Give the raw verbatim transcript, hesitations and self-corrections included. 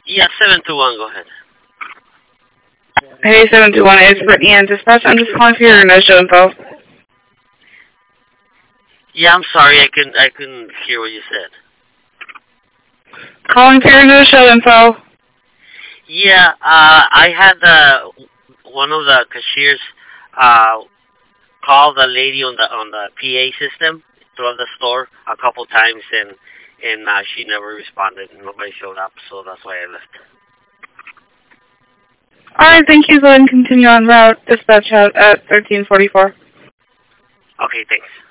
Yeah, seven two one. Go ahead. Hey, seven two one, it's Brittany and Dispatch. I'm just calling for your no-show info. Yeah, I'm sorry. I couldn't. I couldn't hear what you said. Calling for your no-show info. Yeah, uh, I had uh, one of the cashiers uh, call the lady on the on the P A system throughout the store a couple times, and and uh, she never responded. Nobody showed up, so that's why I left. Alright, thank you. Go ahead and continue on route. Dispatch out at thirteen forty-four. Okay, thanks.